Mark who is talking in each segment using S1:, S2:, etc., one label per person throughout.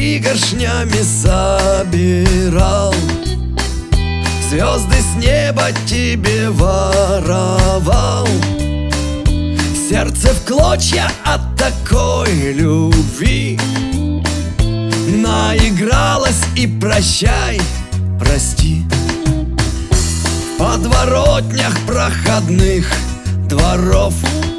S1: пригоршнями собирал, звезды с неба тебе воровал. Сердце в клочья от такой любви наигралась, и прощай, прости. В подворотнях проходных дворов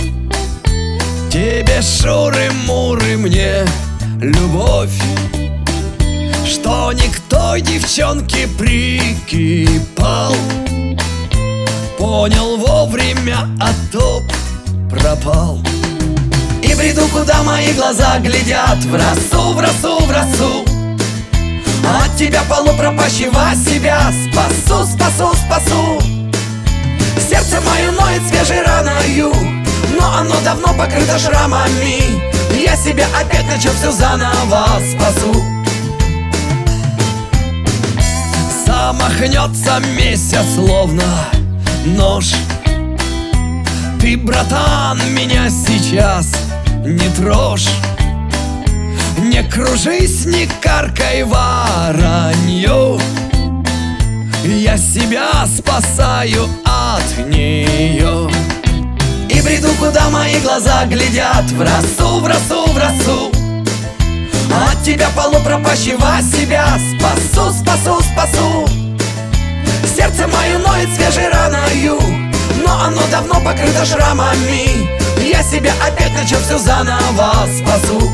S1: тебе шуры-муры, мне любовь, что не к той девчонке прикипал. Понял вовремя, а то пропал. И бреду, куда мои глаза глядят, в росу, в росу, в росу. От тебя полупропащего себя спасу, спасу, спасу. Сердце мое ноет свежей раною, но оно давно покрыто шрамами. Я себя опять начал все заново спасу. Замахнется месяц, словно нож. Ты, братан, меня сейчас не трожь. Не кружись, не каркай воронью. Я себя спасаю от нее. И бреду, куда мои глаза глядят, в росу, в росу, в росу. От тебя полупропащего себя спасу, спасу, спасу. Сердце мое ноет свежей раною, но оно давно покрыто шрамами. Я себя опять начал все заново спасу.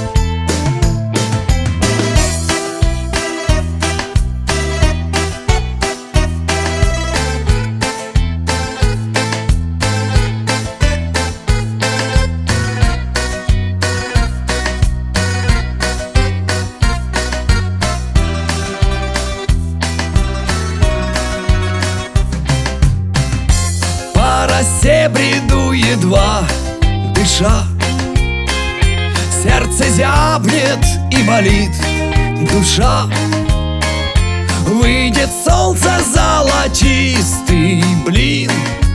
S1: По росе бреду, едва дыша. Сердце зябнет и болит душа. Выйдет солнце, золотистый блин.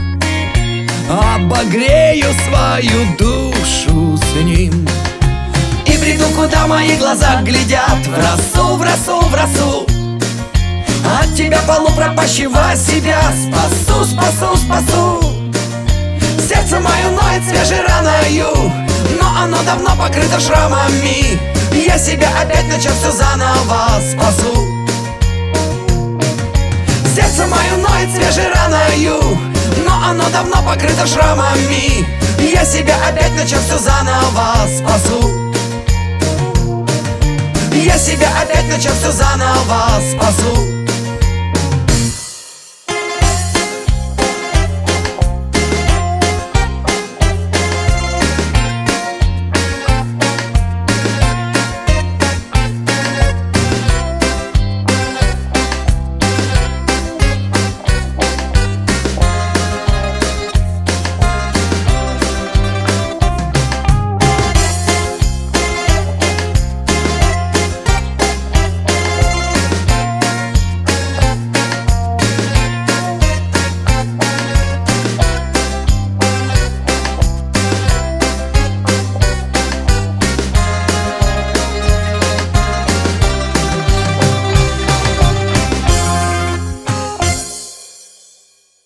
S1: Обогрею свою душу с ним. И бреду, куда мои глаза глядят, в росу, в росу, в росу. От тебя полупропащего себя спасу, спасу, спасу. Сердце мое ноет свежей раною, но оно давно покрыто шрамами. Я себя опять начал все заново спасу. Сердце мое ноет свежей раною, но оно давно покрыто шрамами. Я себя опять начал все заново спасу. Я себя опять начал все заново спасу.